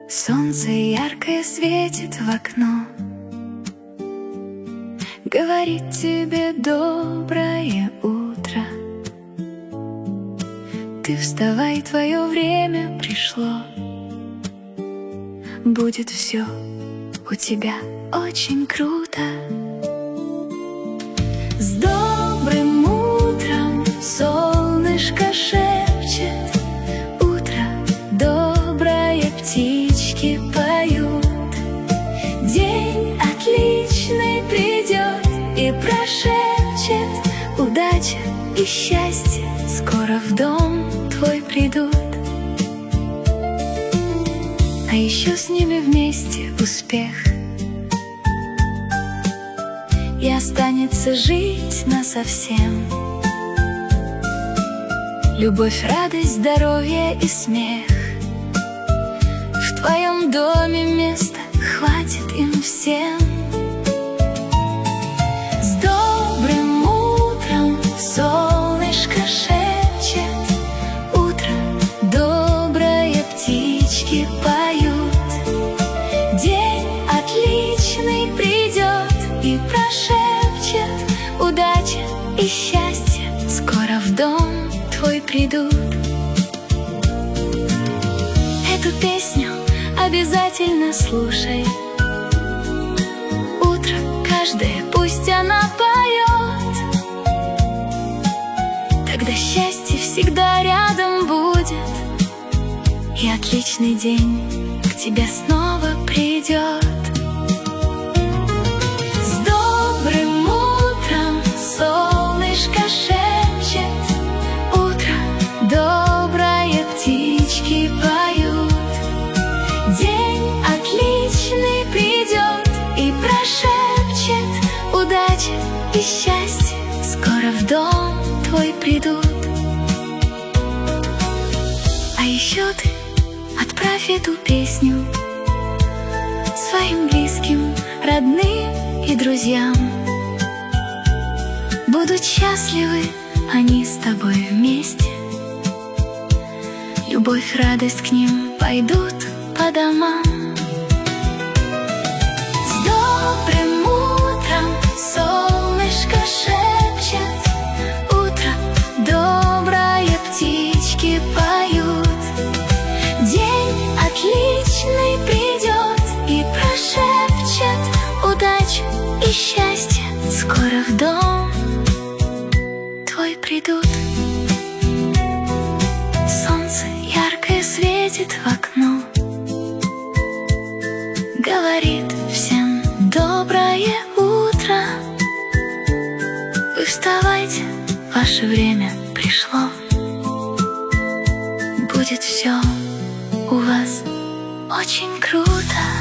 Солнце яркое светит в окно, говорит тебе доброе утро. Ты вставай, твое время пришло. Будет все у тебя очень круто. С добрым утром солнышко шепчет, утро доброе, птички поют. День отличный придет и прошепчет, удача и счастье скоро в дом твой придут. А еще с ними вместе успех, и останется жить насовсем. Любовь, радость, здоровье и смех. В твоем доме места хватит им всем. С добрым утром солнышко шепчет, утро доброе, птички поют. День отличный придет и прошепчет, удача и счастье скоро в дом твой придут. Эту песню обязательно слушай. Утро каждое пусть она поет, тогда счастье всегда рядом будет, и отличный день к тебе снова придет. С добрым утром солнышко шепчет, утро доброе, птички поют. День отличный придет и прошепчет, удача и счастье скоро в дом твой придут. А еще ты отправь эту песню своим близким, родным и друзьям. Будут счастливы они с тобой вместе. Любовь, радость к ним пойдут по домам. С добрым утром солнышко шепчет, утро доброе, птички поют. День отличный придет и прошепчет, удача и счастье скоро в дом твой придут. Солнце яркое светит в окно, говорит всем доброе утро. Вы вставайте, ваше время пришло. Будет все у вас очень круто.